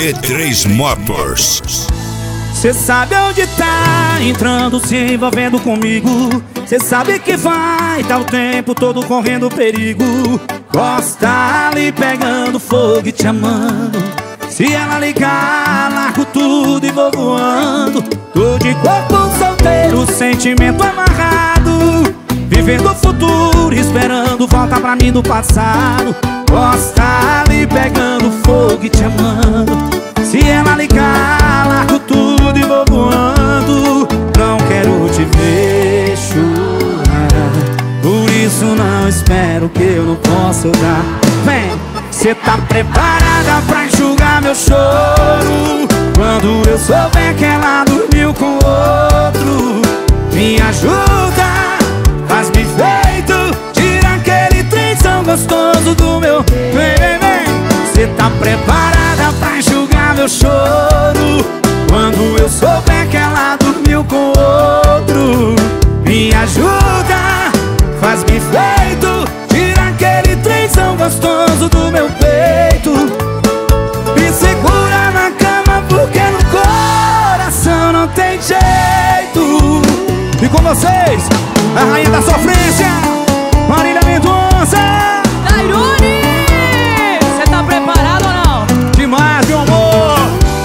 B3 Motors. Cê sabe onde tá entrando, se envolvendo comigo. Cê sabe que vai tá o tempo todo correndo perigo. Gosta ali pegando fogo e te amando. Se ela ligar, largo tudo e vou voando. Tô de corpo solteiro, sentimento amarrado, vivendo o futuro, esperando volta pra mim do passado. Gosta ali pegando fogo e te amando. Se ela ligar, largo tudo e vou voando. Não quero te ver chorar, por isso não espero que eu não possa dar. Vem, cê tá preparada pra enxugar meu choro quando eu souber que ela dormiu com outro? Me ajuda, faz-me feito, tira aquele trenzão gostoso do meu. Vem, vem, vem. Cê tá preparada pra enxugar meu choro quando eu souber que ela dormiu com outro? Me ajuda, faz-me feito, tira aquele trenzão gostoso do meu peito. Me segura na cama porque no coração não tem jeito. E com vocês, a rainha da sofrência, Marília Mendonça. Tairone, cê tá preparado ou não? Demais, meu amor.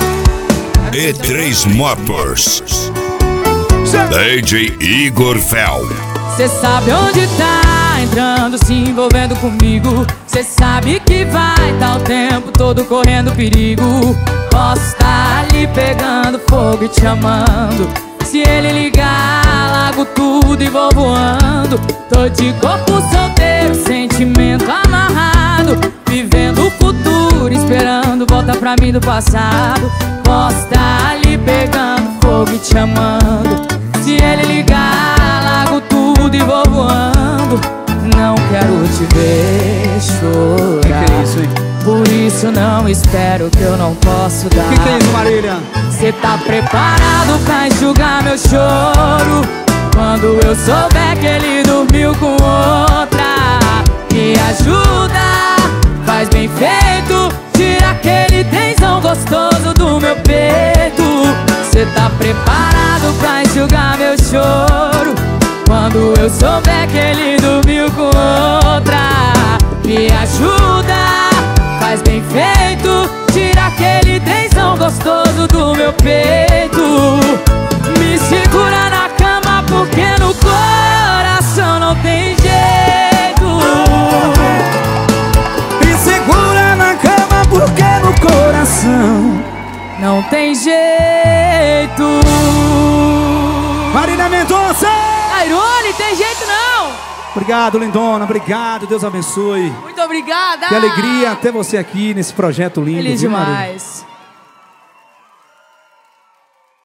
B3 Motors. DJ Igor Fel. Cê sabe onde tá entrando, se envolvendo comigo. Cê sabe que vai tá o tempo todo correndo perigo. Posso tá ali pegando fogo e te amando. Se ele ligar, largo tudo e vou voando. Tô de corpo solteiro, sentimento amarrado, vivendo o futuro, esperando volta pra mim do passado. Posso tá ali pegando fogo e te amando. Se ele ligar, largo tudo e vou voando. Não quero te ver chorar, Que é isso, hein? por isso não espero que eu não posso dar. Que é isso, Marília? Cê tá preparado pra enxugar meu choro quando eu souber que ele dormiu com outra? Me ajuda, faz bem feito, tira aquele trenzão gostoso do meu peito. Cê tá preparado pra enxugar meu choro quando eu souber que ele dormiu com outra? Me ajuda, faz bem feito, tira aquele trenzão gostoso do meu peito. Me segura na cama porque no coração não tem jeito. Me segura na cama porque no coração não tem jeito. Marília Mendonça. Tairone, tem jeito não. Obrigado, lindona, obrigado, Deus abençoe. Muito obrigada. Que alegria ter você aqui nesse projeto lindo. Feliz viu, Marília? demais.